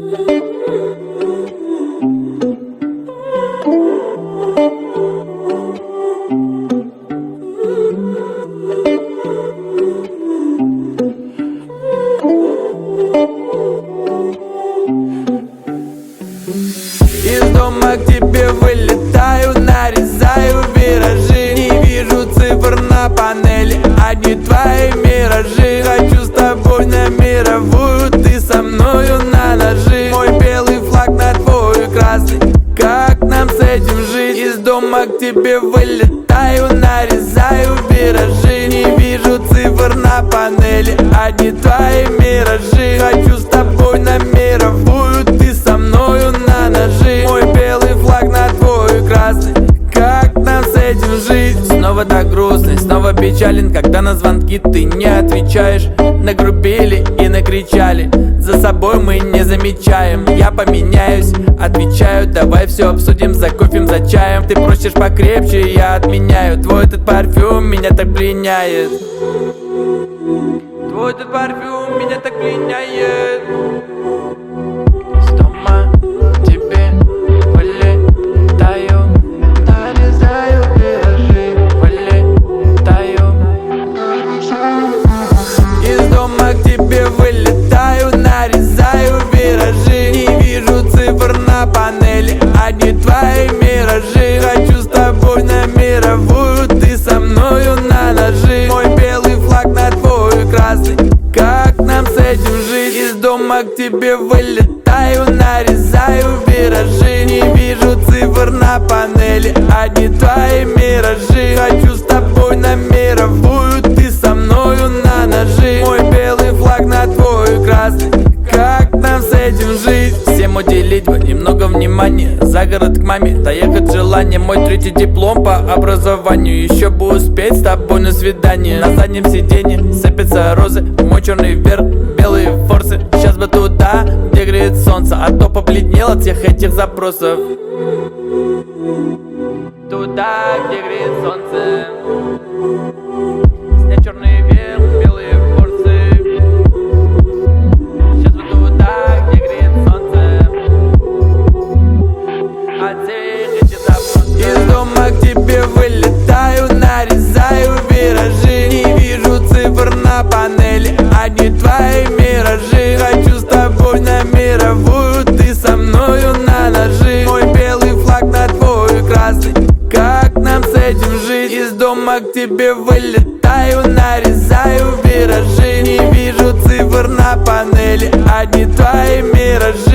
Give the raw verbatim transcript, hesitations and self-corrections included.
Из дома к тебе вылетаю, нарезаю виражи. Не вижу цифр на панели, одни твои миражи. Хочу с тобой на мировую, ты со мною на ножи. Мой белый флаг на твой красный, как нам с этим жить? Из дома к тебе вылетаю, нарезаю виражи. Не вижу цифр на панели, одни твои миражи. Хочу с тобой на мировую, ты со мною на ножи. Мой белый флаг на твой красный, как нам с этим жить? Снова так грустный, снова печален, когда на звонки ты не отвечаешь. Нагрубили и накричали, за собой мы не замечаем. Я поменяюсь, отвечаю, давай все обсудим за кофем, за чаем. Ты просишь покрепче, я отменяю. Твой этот парфюм меня так пленяет. Твой этот парфюм меня так пленяет. Из дома к тебе вылетаю, нарезаю виражи, вылетаю. Из дома к тебе вылетаю, нарезаю виражи. Не вижу цифр на панели, одни твои миражи. Хочу с тобой на мировую, ты со мною на ножи. Мой белый флаг на твой красный, как нам с этим жить? Из дома к тебе вылетаю, нарезаю виражи. Не вижу цифр на панели, одни твои миражи. Хочу с тобой на мировую, ты со мною на ножи. Мой белый флаг на твой красный, как нам с этим жить? Всем уделить бы немного внимания, за город к маме доехать желание. Мой третий диплом по образованию, еще бы успеть с тобой на свидание. На заднем сиденье сыпятся розы, мой черный вверх, белые форсы. Сейчас бы туда, где греет солнце, а то побледнел от всех этих запросов. Туда, где греет солнце, снять черный вверх, белые форсы. Сейчас бы туда, где греет солнце, от всех этих запросов. Из дома к тебе вылетаю, нарезаю виражи. Не вижу цифр на панели, одни твои миражи. Хочу с тобой на мировую, ты со мною на ножи. Мой белый флаг на твой красный, как нам с этим жить? Из дома к тебе вылетаю, нарезаю виражи. Не вижу цифр на панели, одни твои миражи.